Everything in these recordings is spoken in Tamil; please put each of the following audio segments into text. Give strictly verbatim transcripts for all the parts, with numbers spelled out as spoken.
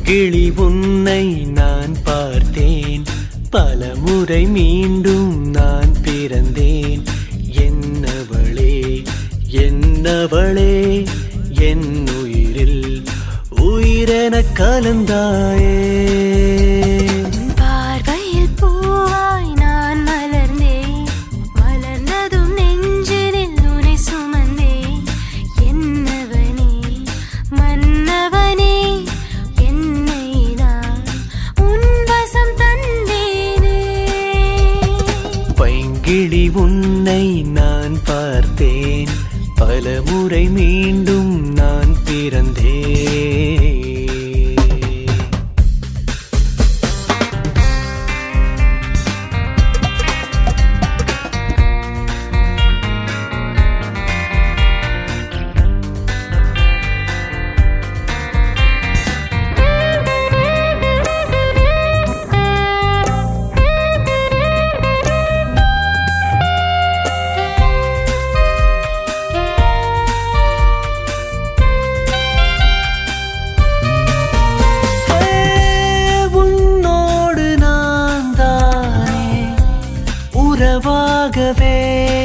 பைங்கிளி உன்னை நான் பார்த்தேன், பலமுறை மீண்டும் நான் பிறந்தேன். என்னவளே என்னவளே என் உயிரில் உயிரென கலந்தாயே. பார்வையில் பூவாய் நான் மலர்ந்தேன், மலர்ந்ததும் நெஞ்சினில் உனை சுமந்தேன். என்னவனே மன்னவனே என்னை நான் உன் வசம் தந்தேனே. பைங்கிளி உன்னை நான் பார்த்தேன், பலமுறை மீண்டும் நான் பிறந்தேன். உறவாகவே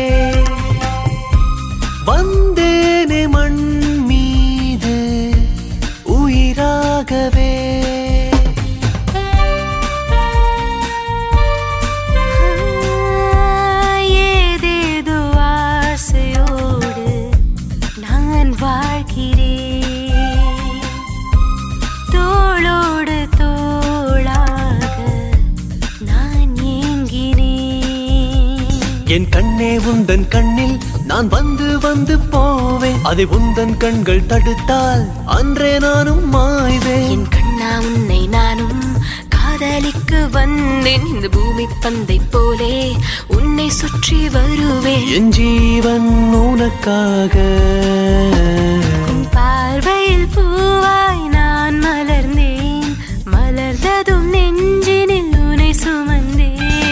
வந்தேனே மண் மீது உயிராகவே. ஏதேதோ ஆசையோடு நான் வாழ்கிறேன், தோளோடு தோளாக நான் ஏங்கினேன். என் கண்ணே உந்தன் கண்ணில் நான் வந்து வந்து போவேன், அதை உந்தன் கண்கள் தடுத்தால் அன்றே நானும் மாய்வேன். என் கண்ணா உன்னை நானும் காதலிக்கு வந்தேன், இந்த பூமி பந்தை போலே உன்னை சுற்றி வருவேன். என் ஜீவன் உனக்காக. உன் பார்வையில் பூவாய் நான் மலர்ந்தேன், மலர்ந்ததும் நெஞ்சினில் உனை சுமந்தேன்.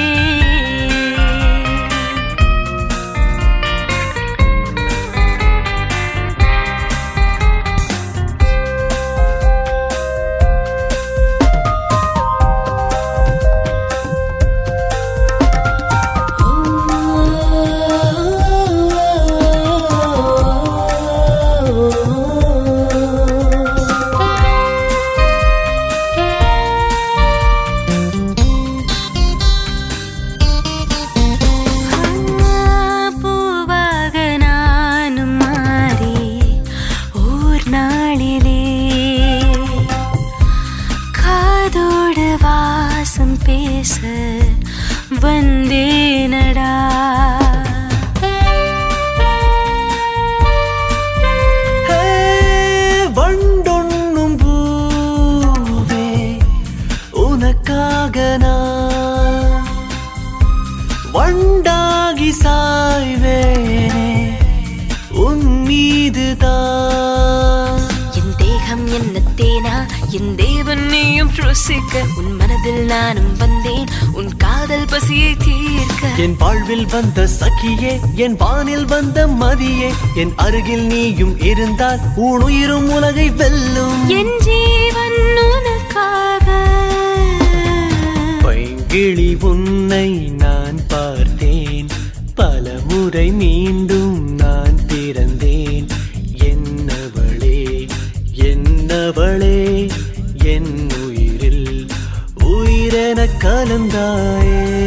காதோடு வாசம் பேச வந்தேனடா. வண்டொன்னும் பூவே உனக்காக நான் வண்டாகி சாய்வேனே உன் மீதுதான். என் தேகம் என்ன தேனா, என் தேவன் நீயும் ருசிக்க, உன் மனதில் நானும் வந்தேன் உன் காதல் பசியை தீர்க்க. என் வாழ்வில் வந்த சகியே, என் வானில் வந்த மதியே, என் அருகில் நீயும் இருந்தால் உன் உயிரும் உலகை வெல்லும். என் ஜீவன் உனக்காக. பைங்கிளி உன்னை நான் பார்த்தேன், பலமுறை மீண்டும் நான் பிறந்தேன். என்னவளே என்னவளே என் உயிரில் உயிரென கலந்தாயே.